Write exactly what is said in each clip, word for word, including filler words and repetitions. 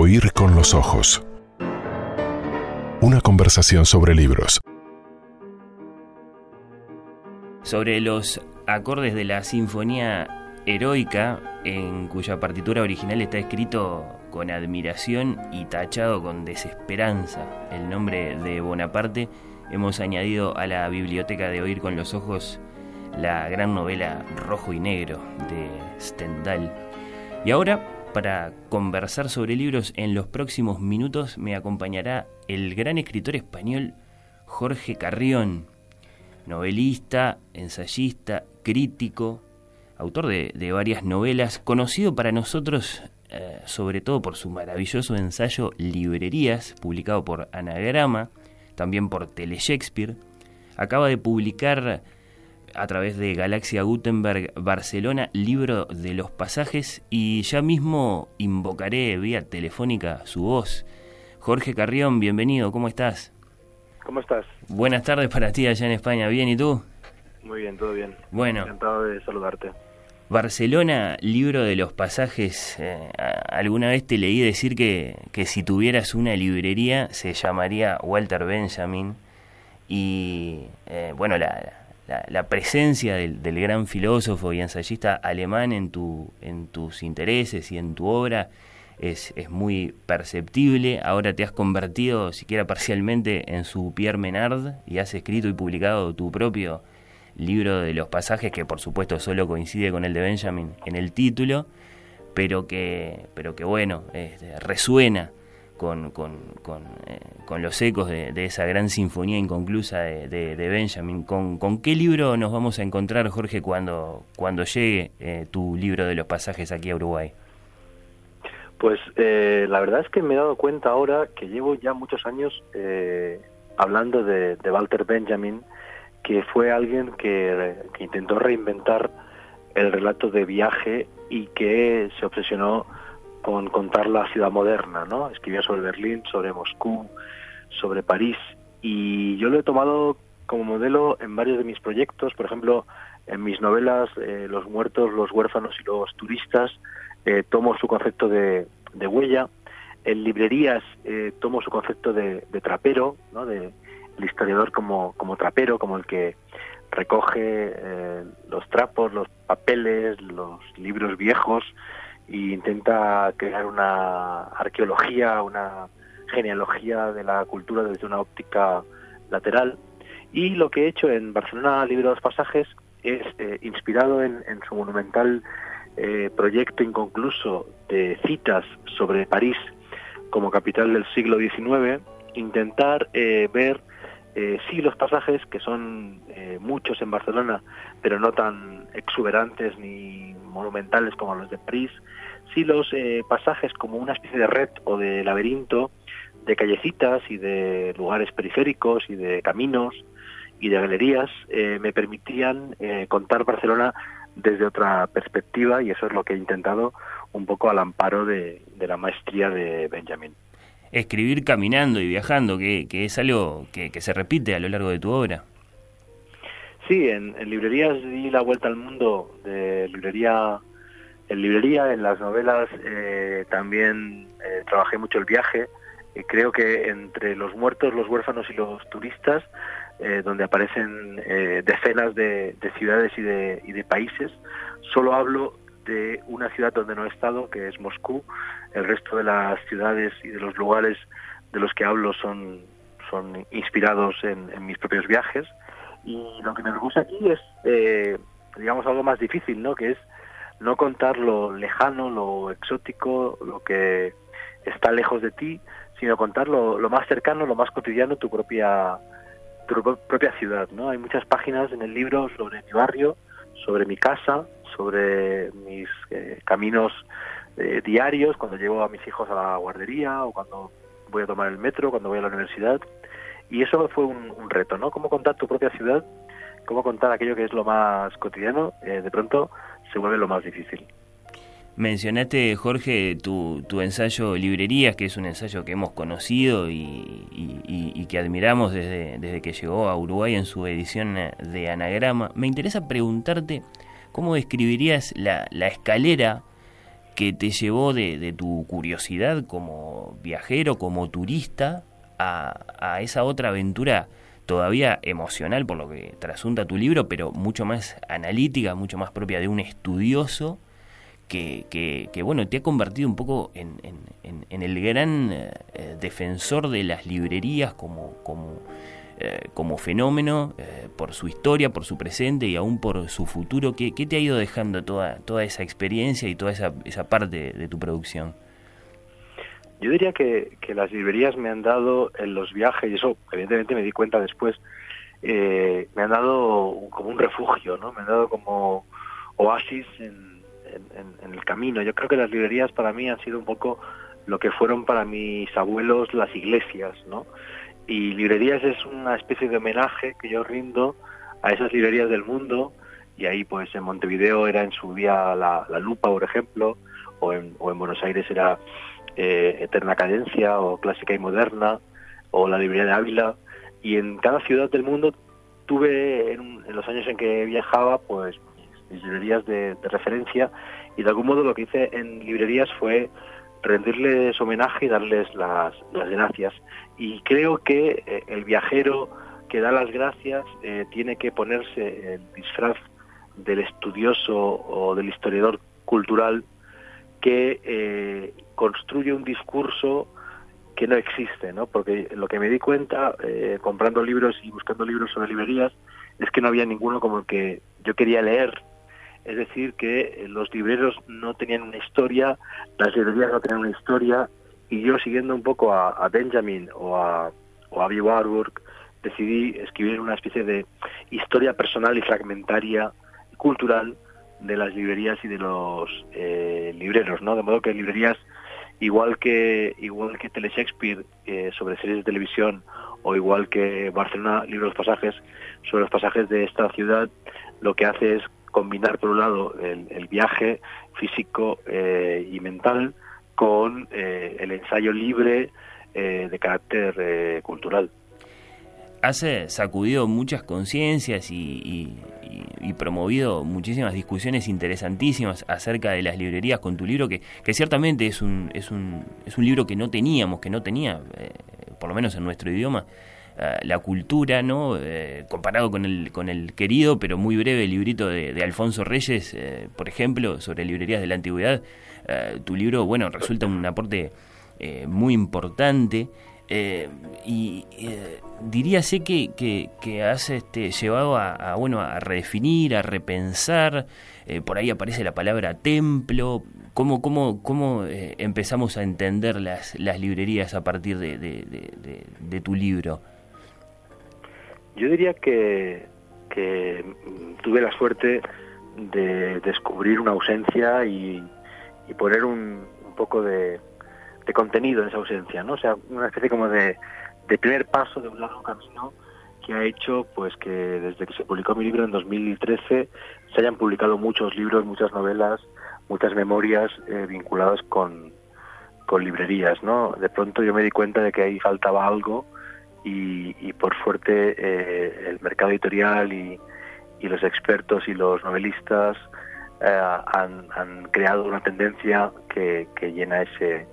Oír con los ojos. Una conversación sobre libros. Sobre los acordes de la Sinfonía Heroica, en cuya partitura original está escrito con admiración y tachado con desesperanza el nombre de Bonaparte, hemos añadido a la biblioteca de Oír con los ojos la gran novela Rojo y Negro de Stendhal. Y ahora, para conversar sobre libros en los próximos minutos, me acompañará el gran escritor español Jorge Carrión, novelista, ensayista, crítico, autor de, de varias novelas, conocido para nosotros eh, sobre todo por su maravilloso ensayo Librerías, publicado por Anagrama, también por Teleshakespeare. Acaba de publicar a través de Galaxia Gutenberg Barcelona, Libro de los Pasajes, y ya mismo invocaré vía telefónica su voz. Jorge Carrión, bienvenido, ¿cómo estás? ¿Cómo estás? Buenas tardes para ti allá en España, ¿bien? ¿Y tú? Muy bien, todo bien. Bueno. Encantado de saludarte. Barcelona, Libro de los Pasajes. Eh, alguna vez te leí decir que, que si tuvieras una librería se llamaría Walter Benjamin, y eh, bueno, la... La, la presencia del, del gran filósofo y ensayista alemán en tu en tus intereses y en tu obra es, es muy perceptible. Ahora te has convertido, siquiera parcialmente, en su Pierre Menard y has escrito y publicado tu propio Libro de los Pasajes, que por supuesto solo coincide con el de Benjamin en el título, pero que, pero que bueno, este, resuena con, con, con, eh, con los ecos de, de esa gran sinfonía inconclusa de, de, de Benjamin. ¿Con, ¿Con qué libro nos vamos a encontrar, Jorge, cuando, cuando llegue eh, tu Libro de los Pasajes aquí a Uruguay? Pues eh, la verdad es que me he dado cuenta ahora que llevo ya muchos años eh, hablando de, de Walter Benjamin, que fue alguien que, que intentó reinventar el relato de viaje y que se obsesionó con contar la ciudad moderna, ¿no? Escribía sobre Berlín, sobre Moscú, sobre París, y yo lo he tomado como modelo en varios de mis proyectos. Por ejemplo, en mis novelas eh, Los muertos, los huérfanos y los turistas, eh, tomo su concepto de, de huella. En Librerías eh, tomo su concepto de, de trapero, ¿no? De el historiador como, como trapero, como el que recoge eh, los trapos, los papeles, los libros viejos, y intenta crear una arqueología, una genealogía de la cultura desde una óptica lateral. Y lo que he hecho en Barcelona, Libro de los Pasajes, es eh, inspirado en, en su monumental eh, proyecto inconcluso de citas sobre París como capital del siglo diecinueve, intentar eh, ver eh, sí los pasajes, que son eh, muchos en Barcelona, pero no tan exuberantes ni monumentales como los de París, sí los eh, pasajes como una especie de red o de laberinto de callecitas y de lugares periféricos y de caminos y de galerías eh, me permitían eh, contar Barcelona desde otra perspectiva, y eso es lo que he intentado un poco al amparo de, de la maestría de Benjamin. Escribir caminando y viajando, que, que es algo que, que se repite a lo largo de tu obra. Sí, en, en Librerías di la vuelta al mundo de librería en librería, en las novelas eh, también eh, trabajé mucho el viaje. Eh, creo que entre Los muertos, los huérfanos y los turistas, eh, donde aparecen eh, decenas de, de ciudades y de, y de países, solo hablo de una ciudad donde no he estado, que es Moscú. El resto de las ciudades y de los lugares de los que hablo son, son inspirados en, en mis propios viajes. Y lo que me gusta aquí es, eh, digamos, algo más difícil, ¿no? Que es no contar lo lejano, lo exótico, lo que está lejos de ti, sino contar lo, lo más cercano, lo más cotidiano, tu propia tu propia ciudad, ¿no? Hay muchas páginas en el libro sobre mi barrio, sobre mi casa, sobre mis eh, caminos eh, diarios, cuando llevo a mis hijos a la guardería o cuando voy a tomar el metro, cuando voy a la universidad. Y eso fue un, un reto, ¿no? Cómo contar tu propia ciudad, cómo contar aquello que es lo más cotidiano, eh, de pronto se vuelve lo más difícil. Mencionaste, Jorge, tu, tu ensayo Librerías, que es un ensayo que hemos conocido y, y, y, y que admiramos desde, desde que llegó a Uruguay en su edición de Anagrama. Me interesa preguntarte cómo describirías la, la escalera que te llevó de, de tu curiosidad como viajero, como turista, a, a esa otra aventura todavía emocional por lo que trasunta tu libro, pero mucho más analítica, mucho más propia de un estudioso que, que, que bueno, te ha convertido un poco en, en, en, en el gran eh, defensor de las librerías como, como, eh, como fenómeno, eh, por su historia, por su presente y aún por su futuro. ¿Qué, qué te ha ido dejando toda, toda esa experiencia y toda esa, esa parte de, de tu producción? Yo diría que, que las librerías me han dado en los viajes, y eso evidentemente me di cuenta después, eh, me han dado como un refugio, ¿no? Me han dado como oasis en, en, en el camino. Yo creo que las librerías para mí han sido un poco lo que fueron para mis abuelos las iglesias, ¿no? Y librerías es una especie de homenaje que yo rindo a esas librerías del mundo, y ahí pues en Montevideo era en su día la, la Lupa, por ejemplo, o en, o en Buenos Aires era Eh, Eterna Cadencia o Clásica y Moderna o la librería de Ávila, y en cada ciudad del mundo tuve en, en los años en que viajaba pues mis, mis librerías de, de referencia, y de algún modo lo que hice en librerías fue rendirles homenaje y darles las, las gracias. Y creo que eh, el viajero que da las gracias eh, tiene que ponerse el disfraz del estudioso o del historiador cultural que eh, construye un discurso que no existe, ¿no? Porque lo que me di cuenta, eh, comprando libros y buscando libros sobre librerías, es que no había ninguno como el que yo quería leer. Es decir, que los libreros no tenían una historia, las librerías no tenían una historia, y yo, siguiendo un poco a, a Benjamin o a, o a Abby Warburg, decidí escribir una especie de historia personal y fragmentaria, cultural, de las librerías y de los eh, libreros, ¿no? De modo que librerías, igual que igual que Tele Shakespeare eh, sobre series de televisión, o igual que Barcelona, libro de los pasajes, sobre los pasajes de esta ciudad, lo que hace es combinar, por un lado, el, el viaje físico eh, y mental con eh, el ensayo libre eh, de carácter eh, cultural. Has sacudido muchas conciencias y, y, y, y promovido muchísimas discusiones interesantísimas acerca de las librerías con tu libro, que, que ciertamente es un, es, un, es un libro que no teníamos, que no tenía, eh, por lo menos en nuestro idioma, eh, la cultura, ¿no? Eh, comparado con el, con el querido pero muy breve librito de, de Alfonso Reyes, eh, por ejemplo, sobre librerías de la antigüedad. Eh, tu libro, bueno, resulta un aporte eh, muy importante. Eh, y eh, diríase que, que, que has este, llevado a, a, bueno, a redefinir, a repensar, eh, por ahí aparece la palabra templo. ¿Cómo, cómo, cómo eh, empezamos a entender las, las librerías a partir de, de, de, de, de tu libro? Yo diría que, que tuve la suerte de descubrir una ausencia y, y poner un, un poco de de contenido en esa ausencia, ¿no? O sea, una especie como de, de primer paso de un largo camino que ha hecho pues que desde que se publicó mi libro en dos mil trece se hayan publicado muchos libros, muchas novelas, muchas memorias eh, vinculadas con, con librerías, ¿no? De pronto yo me di cuenta de que ahí faltaba algo, y, y por suerte eh, el mercado editorial y, y los expertos y los novelistas eh, han, han creado una tendencia que, que llena ese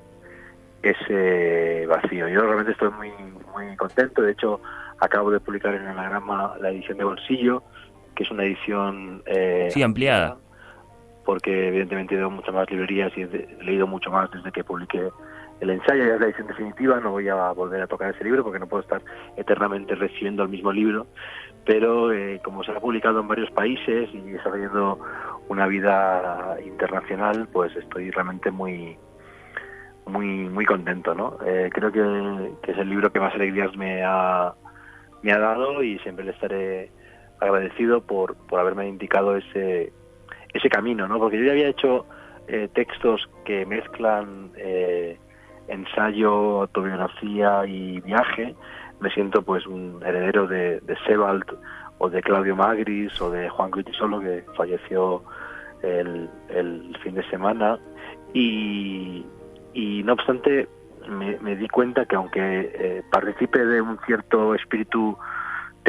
ese vacío. Yo realmente estoy muy muy contento. De hecho, acabo de publicar en Anagrama la edición de bolsillo, que es una edición eh, sí, ampliada, porque evidentemente he ido a muchas más librerías y he leído mucho más desde que publiqué el ensayo. Ya es la edición definitiva, no voy a volver a tocar ese libro porque no puedo estar eternamente recibiendo el mismo libro, pero eh, como se ha publicado en varios países y está teniendo una vida internacional, pues estoy realmente muy muy muy contento, ¿no? Eh, creo que, que es el libro que más alegrías me ha me ha dado, y siempre le estaré agradecido por por haberme indicado ese ese camino, ¿no? Porque yo ya había hecho eh, textos que mezclan eh, ensayo, autobiografía y viaje. Me siento pues un heredero de, de Sebald o de Claudio Magris o de Juan Guitisolo, que falleció el, el fin de semana, y Y no obstante, me, me di cuenta que aunque eh, participe de un cierto espíritu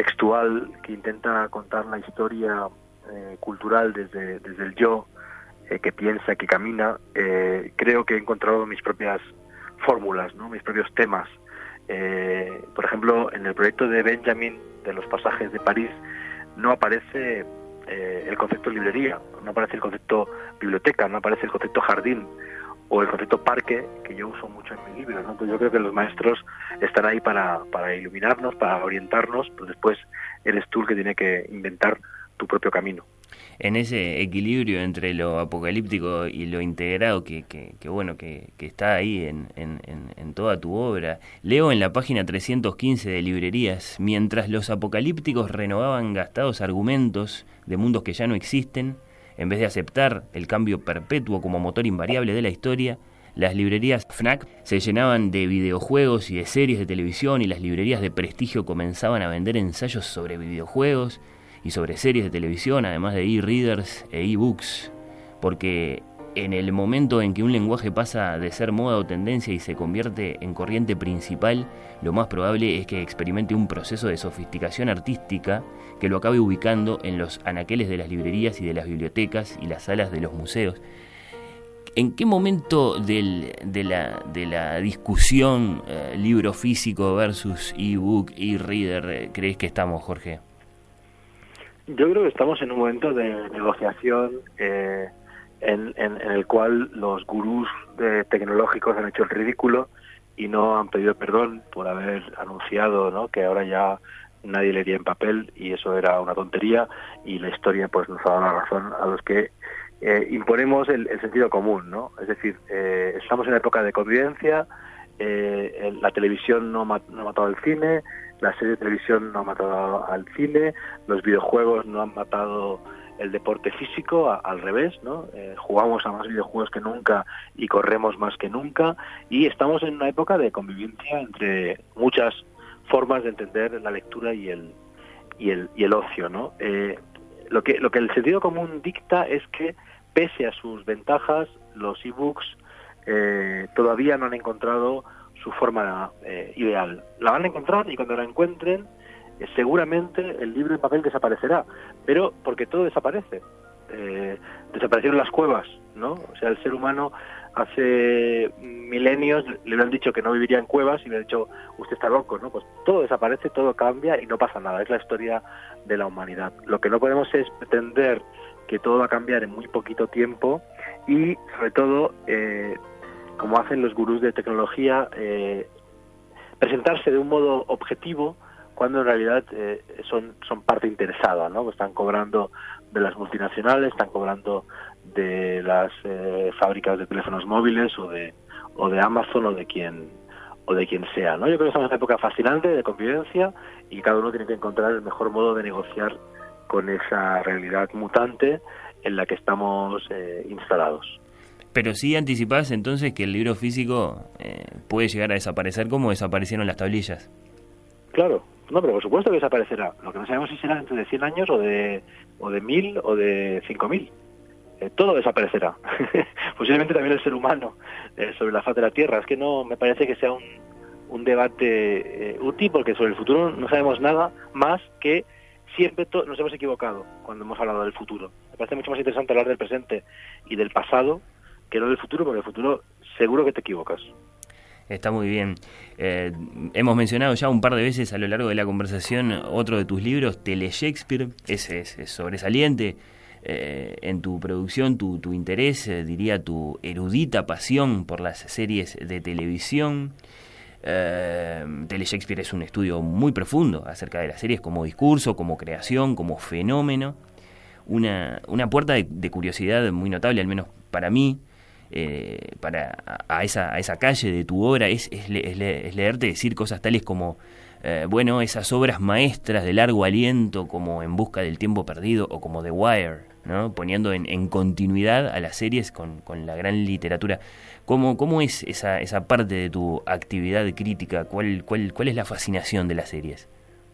textual que intenta contar la historia eh, cultural desde, desde el yo, eh, que piensa, que camina, eh, creo que he encontrado mis propias fórmulas, ¿no? Mis propios temas. Eh, por ejemplo, en el proyecto de Benjamin, de los pasajes de París, no aparece eh, el concepto librería, no aparece el concepto biblioteca, no aparece el concepto jardín o el concepto parque, que yo uso mucho en mis libros, ¿no? Pues yo creo que los maestros están ahí para, para iluminarnos, para orientarnos, pero después eres tú el que tiene que inventar tu propio camino. En ese equilibrio entre lo apocalíptico y lo integrado que, que, que bueno que, que está ahí en, en, en toda tu obra, leo en la página trescientos quince de Librerías: mientras los apocalípticos renovaban gastados argumentos de mundos que ya no existen, en vez de aceptar el cambio perpetuo como motor invariable de la historia, las librerías FNAC se llenaban de videojuegos y de series de televisión, y las librerías de prestigio comenzaban a vender ensayos sobre videojuegos y sobre series de televisión, además de e-readers e e-books, porque en el momento en que un lenguaje pasa de ser moda o tendencia y se convierte en corriente principal, lo más probable es que experimente un proceso de sofisticación artística que lo acabe ubicando en los anaqueles de las librerías y de las bibliotecas y las salas de los museos. ¿En qué momento del, de, la, de la discusión eh, libro físico versus e-book, e-reader, eh, crees que estamos, Jorge? Yo creo que estamos en un momento de negociación eh, en, en, en el cual los gurús de tecnológicos han hecho el ridículo y no han pedido perdón por haber anunciado, ¿no?, que ahora ya nadie leería en papel, y eso era una tontería, y la historia pues nos ha dado la razón a los que eh, imponemos el, el sentido común, ¿no? Es decir, eh, estamos en la época de convivencia, eh, la televisión no, ma- no ha matado al cine, la serie de televisión no ha matado al cine, los videojuegos no han matado el deporte físico, a, al revés, ¿no? Eh, jugamos a más videojuegos que nunca y corremos más que nunca, y estamos en una época de convivencia entre muchas formas de entender la lectura y el y el y el ocio, ¿no? Eh, lo que lo que el sentido común dicta es que, pese a sus ventajas, los ebooks eh, todavía no han encontrado su forma eh, ideal. La van a encontrar, y cuando la encuentren, eh, seguramente el libro en papel desaparecerá, pero porque todo desaparece. Eh, desaparecieron las cuevas, ¿no? O sea, el ser humano hace milenios le hubieran dicho que no viviría en cuevas y le han dicho, usted está loco, ¿no? Pues todo desaparece, todo cambia y no pasa nada. Es la historia de la humanidad. Lo que no podemos es pretender que todo va a cambiar en muy poquito tiempo y, sobre todo, eh, como hacen los gurús de tecnología, eh, presentarse de un modo objetivo cuando en realidad eh, son, son parte interesada, ¿no? Están cobrando de las multinacionales, están cobrando de las eh, fábricas de teléfonos móviles o de o de Amazon o de quien o de quien sea, ¿no? Yo creo que estamos en una época fascinante de convivencia y cada uno tiene que encontrar el mejor modo de negociar con esa realidad mutante en la que estamos eh, instalados. Pero sí anticipás entonces que el libro físico eh, puede llegar a desaparecer como desaparecieron las tablillas. Claro, no, pero por supuesto que desaparecerá. Lo que no sabemos si será dentro de cien años o de o de mil o de cinco mil. Eh, todo desaparecerá. Posiblemente también el ser humano eh, sobre la faz de la Tierra. Es que no me parece que sea un, un debate eh, útil, porque sobre el futuro no sabemos nada más que siempre to- nos hemos equivocado cuando hemos hablado del futuro. Me parece mucho más interesante hablar del presente y del pasado que no del futuro, porque el futuro seguro que te equivocas. Está muy bien. Eh, hemos mencionado ya un par de veces a lo largo de la conversación otro de tus libros, Tele Shakespeare. Ese es, es sobresaliente eh, en tu producción, tu, tu interés, eh, diría tu erudita pasión por las series de televisión. Eh, Tele Shakespeare es un estudio muy profundo acerca de las series como discurso, como creación, como fenómeno. Una, una puerta de, de curiosidad muy notable, al menos para mí, Eh, para a, a esa a esa calle de tu obra es, es, le, es, le, es leerte decir cosas tales como eh, bueno, esas obras maestras de largo aliento como En busca del tiempo perdido o como The Wire, ¿no? Poniendo en, en continuidad a las series con, con la gran literatura. ¿Cómo, cómo es esa esa parte de tu actividad crítica? ¿Cuál cuál cuál es la fascinación de las series?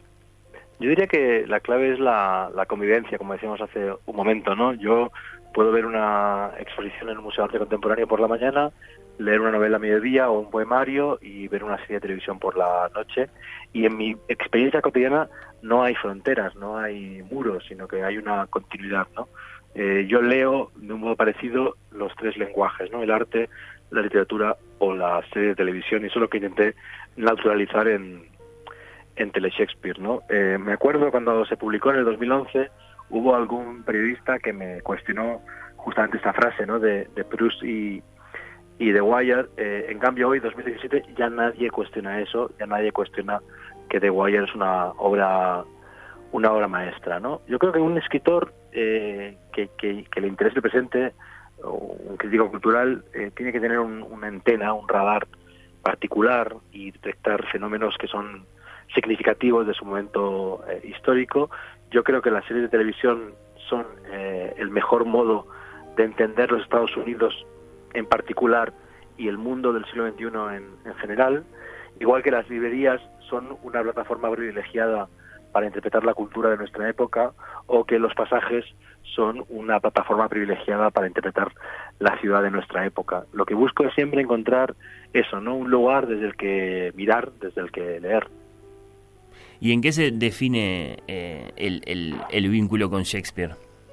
Yo diría que la clave es la, la convivencia, como decíamos hace un momento, ¿no? Yo puedo ver una exposición en un museo de arte contemporáneo por la mañana, leer una novela a mediodía o un poemario y ver una serie de televisión por la noche. Y en mi experiencia cotidiana no hay fronteras, no hay muros, sino que hay una continuidad, ¿no? Eh, yo leo de un modo parecido los tres lenguajes, ¿no? El arte, la literatura o la serie de televisión, y eso es lo que intenté naturalizar en, en Teleshakespeare, ¿no? Eh, me acuerdo cuando se publicó en el dos mil once, hubo algún periodista que me cuestionó justamente esta frase, ¿no? De, de Proust y, y The Wire. Eh, en cambio hoy, dos mil diecisiete, ya nadie cuestiona eso, ya nadie cuestiona que The Wire es una obra una obra maestra, ¿no? Yo creo que un escritor eh, que, que, que le interese el presente, o un crítico cultural, eh, tiene que tener un, una antena, un radar particular y detectar fenómenos que son significativos de su momento eh, histórico. Yo creo que las series de televisión son eh, el mejor modo de entender los Estados Unidos en particular y el mundo del siglo veintiuno en, en general, igual que las librerías son una plataforma privilegiada para interpretar la cultura de nuestra época, o que los pasajes son una plataforma privilegiada para interpretar la ciudad de nuestra época. Lo que busco es siempre encontrar eso, ¿no? Un lugar desde el que mirar, desde el que leer. ¿Y en qué se define eh, el, el, el vínculo con Shakespeare?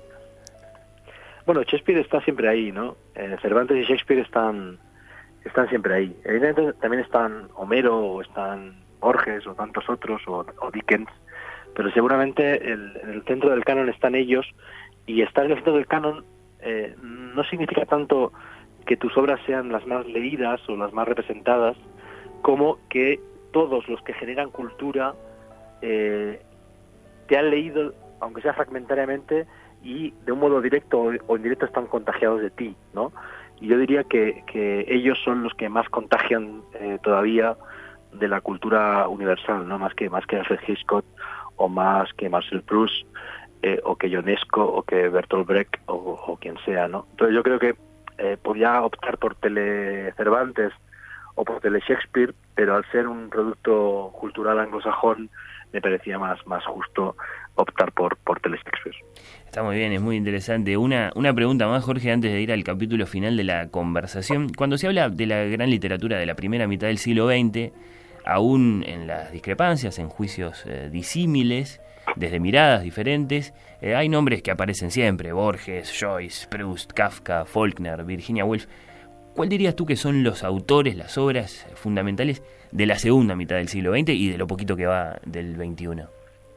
Bueno, Shakespeare está siempre ahí, ¿no? Eh, Cervantes y Shakespeare están están siempre ahí. Evidentemente también están Homero, o están Borges, o tantos otros, o, o Dickens, pero seguramente el, en el centro del canon están ellos, y estar en el centro del canon eh, no significa tanto que tus obras sean las más leídas o las más representadas, como que todos los que generan cultura eh, te han leído, aunque sea fragmentariamente, y de un modo directo o indirecto están contagiados de ti, ¿no? Y yo diría que, que ellos son los que más contagian eh, todavía de la cultura universal, ¿no? Más que más que Alfred Hitchcock, o más que Marcel Proust, eh, o que Ionesco, o que Bertolt Brecht, o, o quien sea, ¿no? Entonces yo creo que eh, podía optar por Tele Cervantes o por Tele Shakespeare, pero al ser un producto cultural anglosajón, me parecía más, más justo optar por, por Tele Shakespeare. Está muy bien, es muy interesante. Una, una pregunta más, Jorge, antes de ir al capítulo final de la conversación. Cuando se habla de la gran literatura de la primera mitad del siglo veinte, aún en las discrepancias, en juicios eh, disímiles, desde miradas diferentes, eh, hay nombres que aparecen siempre: Borges, Joyce, Proust, Kafka, Faulkner, Virginia Woolf. ¿Cuál dirías tú que son los autores, las obras fundamentales de la segunda mitad del siglo veinte y de lo poquito que va del veintiuno?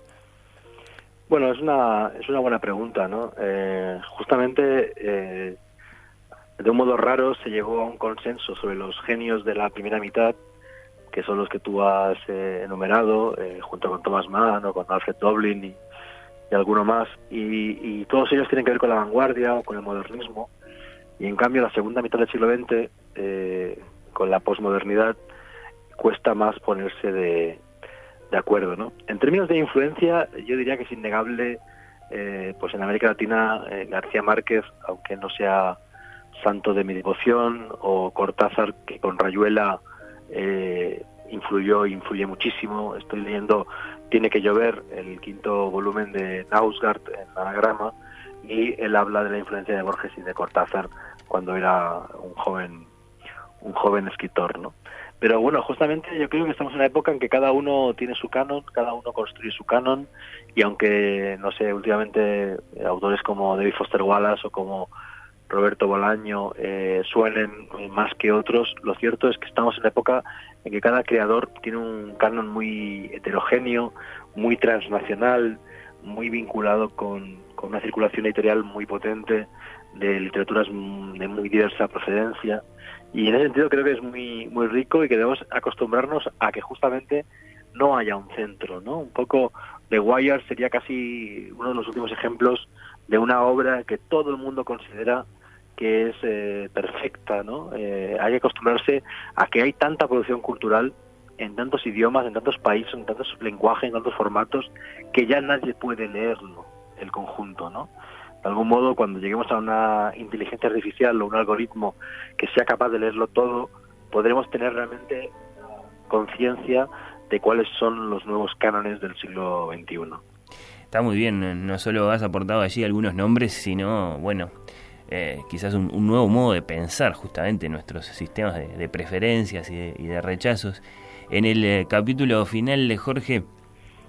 Bueno, es una es una buena pregunta, ¿no? Eh, justamente, eh, de un modo raro, se llegó a un consenso sobre los genios de la primera mitad, que son los que tú has eh, enumerado, eh, junto con Thomas Mann o con Alfred Doblin y, y alguno más, y, y todos ellos tienen que ver con la vanguardia o con el modernismo, y en cambio la segunda mitad del siglo veinte, eh, con la posmodernidad, cuesta más ponerse de, de acuerdo, ¿no? En términos de influencia, yo diría que es innegable, eh, pues en América Latina, eh, García Márquez, aunque no sea santo de mi devoción, o Cortázar, que con Rayuela eh, influyó e influye muchísimo. Estoy leyendo Tiene que llover, el quinto volumen de Knausgaard en Anagrama, y él habla de la influencia de Borges y de Cortázar cuando era un joven un joven escritor, ¿no? Pero bueno, justamente yo creo que estamos en una época en que cada uno tiene su canon, cada uno construye su canon, y aunque, no sé, últimamente autores como David Foster Wallace o como Roberto Bolaño eh, suenen más que otros, lo cierto es que estamos en una época en que cada creador tiene un canon muy heterogéneo, muy transnacional, muy vinculado con, con una circulación editorial muy potente, de literaturas de muy diversa procedencia, y en ese sentido creo que es muy muy rico, y que debemos acostumbrarnos a que justamente no haya un centro, ¿no? Un poco The Wire sería casi uno de los últimos ejemplos de una obra que todo el mundo considera que es eh, perfecta, ¿no? Eh, hay que acostumbrarse a que hay tanta producción cultural en tantos idiomas, en tantos países, en tantos lenguajes, en tantos formatos, que ya nadie puede leerlo, el conjunto, ¿no? De algún modo, cuando lleguemos a una inteligencia artificial o un algoritmo que sea capaz de leerlo todo, podremos tener realmente conciencia de cuáles son los nuevos cánones del siglo veintiuno. Está muy bien, no solo has aportado allí algunos nombres, sino, bueno, eh, quizás un, un nuevo modo de pensar justamente nuestros sistemas de, de preferencias y de, y de rechazos. En el eh, capítulo final, Jorge,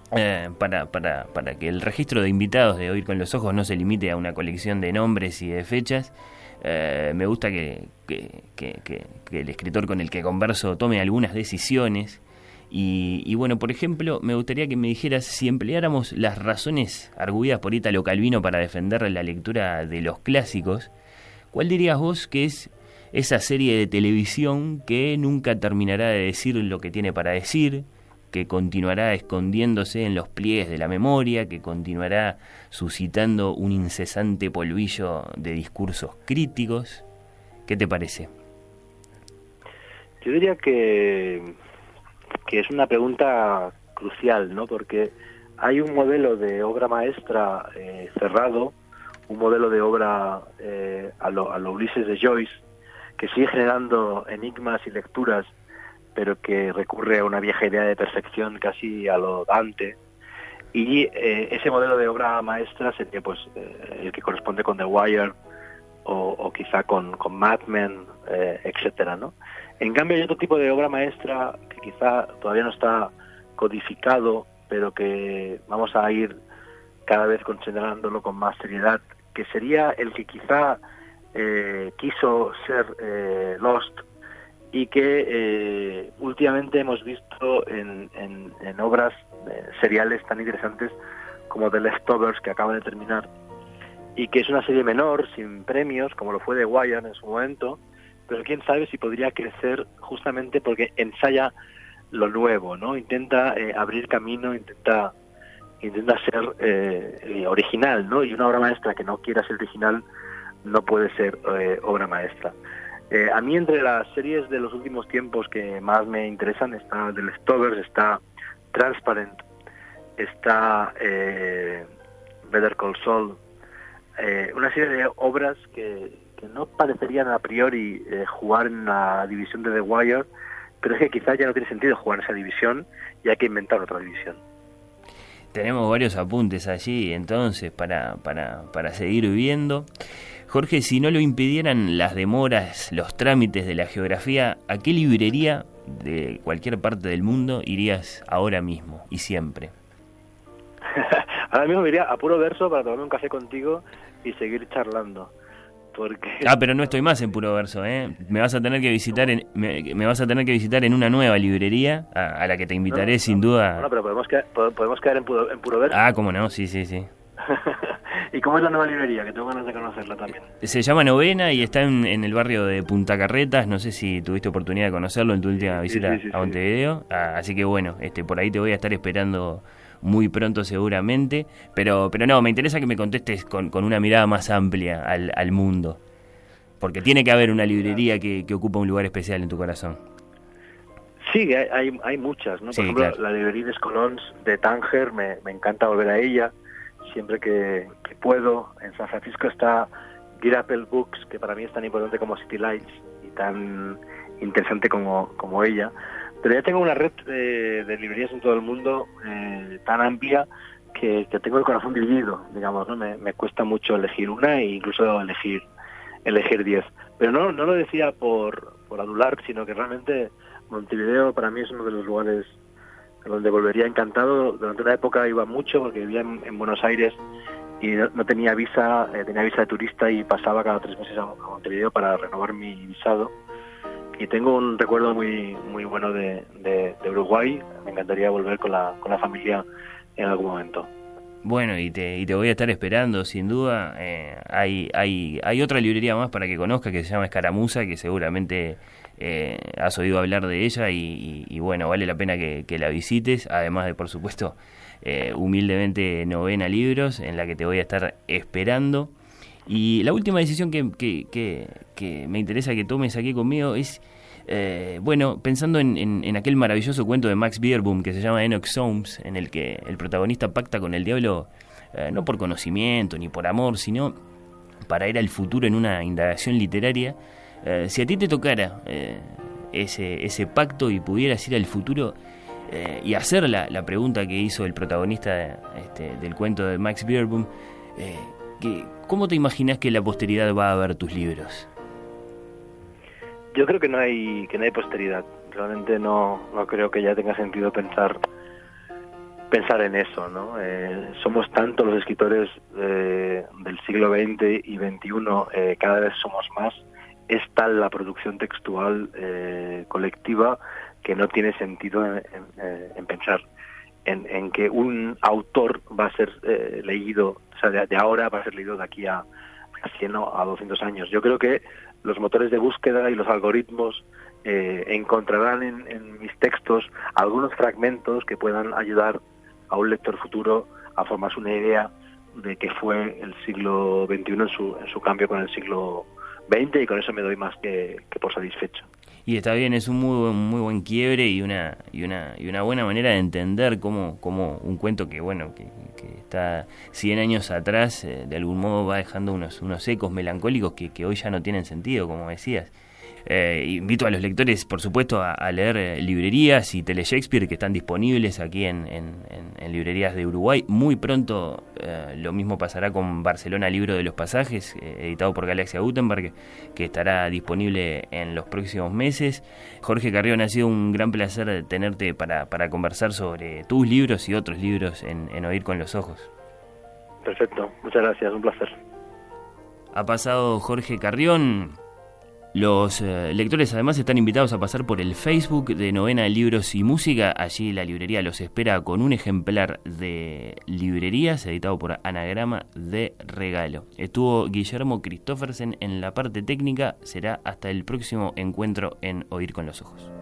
eh, para, para, para que el registro de invitados de Oír con los Ojos no se limite a una colección de nombres y de fechas, eh, me gusta que, que, que, que, que el escritor con el que converso tome algunas decisiones. Y, y bueno, por ejemplo, me gustaría que me dijeras si empleáramos las razones arguidas por Italo Calvino para defender la lectura de los clásicos, ¿cuál dirías vos que es esa serie de televisión que nunca terminará de decir lo que tiene para decir, que continuará escondiéndose en los pliegues de la memoria, que continuará suscitando un incesante polvillo de discursos críticos? ¿Qué te parece? Yo diría que, que es una pregunta crucial, ¿no? Porque hay un modelo de obra maestra eh, cerrado, un modelo de obra eh, a, lo, a lo Ulises de Joyce, que sigue generando enigmas y lecturas, pero que recurre a una vieja idea de perfección casi a lo Dante. Y eh, ese modelo de obra maestra sería pues eh, el que corresponde con The Wire o, o quizá con, con Mad Men, eh, etcétera, ¿no? En cambio hay otro tipo de obra maestra que quizá todavía no está codificado, pero que vamos a ir cada vez considerándolo con más seriedad, que sería el que quizá eh, quiso ser eh, Lost, y que eh, últimamente hemos visto en, en, en obras eh, seriales tan interesantes como The Leftovers, que acaba de terminar, y que es una serie menor, sin premios, como lo fue The Wire en su momento, pero quién sabe si podría crecer justamente porque ensaya lo nuevo, ¿no? Intenta eh, abrir camino, intenta intenta ser eh, original, ¿no? Y una obra maestra que no quiera ser original no puede ser eh, obra maestra. Eh, a mí, entre las series de los últimos tiempos que más me interesan, está The Leftovers, está Transparent, está eh, Better Call Saul, eh, una serie de obras que, que no parecerían a priori eh, jugar en la división de The Wire, pero es que quizás ya no tiene sentido jugar en esa división y hay que inventar otra división. Tenemos varios apuntes allí, entonces, para, para, para seguir viendo. Jorge, si no lo impidieran las demoras, los trámites de la geografía, ¿a qué librería de cualquier parte del mundo irías ahora mismo y siempre? Ahora mismo me iría a Puro Verso para tomarme un café contigo y seguir charlando. Porque... Ah, pero no estoy más en Puro Verso, ¿eh? Me vas a tener que visitar en, me, me vas a tener que visitar en una nueva librería a, a la que te invitaré no, no, sin duda. Bueno, pero podemos quedar, podemos quedar en Puro, en Puro Verso. Ah, cómo no, sí, sí, sí. ¿Y cómo es la nueva librería? Que tengo ganas de conocerla también. Se llama Novena y está en, en el barrio de Punta Carretas. No sé si tuviste oportunidad de conocerlo en tu última visita sí, sí, sí, a Montevideo. Sí. Ah, así que bueno, este, por ahí te voy a estar esperando muy pronto seguramente. Pero pero no, me interesa que me contestes con, con una mirada más amplia al, al mundo. Porque tiene que haber una librería que, que ocupa un lugar especial en tu corazón. Sí, hay, hay, hay muchas, ¿no? Por sí, ejemplo, claro. La librería de Escolons de Tánger, me, me encanta volver a ella siempre que, que puedo. En San Francisco está Get Apple Books, que para mí es tan importante como City Lights y tan interesante como, como ella. Pero ya tengo una red de, de librerías en todo el mundo eh, tan amplia que, que tengo el corazón dividido, digamos, ¿no? Me, me cuesta mucho elegir una e incluso elegir elegir diez. Pero no no lo decía por, por adular, sino que realmente Montevideo para mí es uno de los lugares donde volvería encantado. Durante una época iba mucho porque vivía en, en Buenos Aires y no, no tenía visa, eh, tenía visa de turista y pasaba cada tres meses a, a Montevideo para renovar mi visado. Y tengo un recuerdo muy muy bueno de, de, de Uruguay. Me encantaría volver con la con la familia en algún momento. Bueno, y te, y te voy a estar esperando, sin duda. Eh, hay, hay, hay otra librería más para que conozcas que se llama Escaramuza, que seguramente eh, has oído hablar de ella y, y, y bueno, vale la pena que, que la visites, además de, por supuesto, eh, humildemente Novena Libros, en la que te voy a estar esperando. Y la última decisión que, que, que, que me interesa que tomes aquí conmigo es, eh, bueno, pensando en, en, en aquel maravilloso cuento de Max Beerbohm que se llama Enoch Soames, en el que el protagonista pacta con el diablo, eh, no por conocimiento ni por amor, sino para ir al futuro en una indagación literaria. Eh, si a ti te tocara eh, ese, ese pacto y pudieras ir al futuro eh, y hacer la, la pregunta que hizo el protagonista este, del cuento de Max Beerbohm, eh, que, ¿cómo te imaginas que la posteridad va a ver tus libros? Yo creo que no hay que no hay posteridad. Realmente no no creo que ya tenga sentido pensar pensar en eso, ¿no? Eh, somos tantos los escritores eh, del siglo veinte y veintiuno, eh, cada vez somos más. Es tal la producción textual eh, colectiva que no tiene sentido en, en, en pensar en, en que un autor va a ser eh, leído, o sea, de, de ahora va a ser leído de aquí a, a cien o a doscientos años. Yo creo que los motores de búsqueda y los algoritmos eh, encontrarán en, en mis textos algunos fragmentos que puedan ayudar a un lector futuro a formarse una idea de qué fue el siglo veintiuno en su, en su cambio con el siglo veinte, y con eso me doy más que, que por satisfecho. Y está bien, es un muy, muy buen quiebre y una y una y una buena manera de entender cómo, cómo un cuento que bueno que, que está cien años atrás eh, de algún modo va dejando unos unos ecos melancólicos que, que hoy ya no tienen sentido, como decías. Eh, invito a los lectores, por supuesto, a, a leer eh, librerías y Tele Shakespeare, que están disponibles aquí en, en, en, en librerías de Uruguay. Muy pronto eh, lo mismo pasará con Barcelona Libro de los Pasajes, eh, editado por Galaxia Gutenberg, que estará disponible en los próximos meses. Jorge Carrión, ha sido un gran placer tenerte para, para conversar sobre tus libros y otros libros en, en Oír con los Ojos. Perfecto, muchas gracias, un placer. Ha pasado Jorge Carrión. Los eh, lectores además están invitados a pasar por el Facebook de Novena Libros y Música. Allí la librería los espera con un ejemplar de Librerías, editado por Anagrama, de regalo. Estuvo Guillermo Christoffersen en la parte técnica. Será hasta el próximo encuentro en Oír con los Ojos.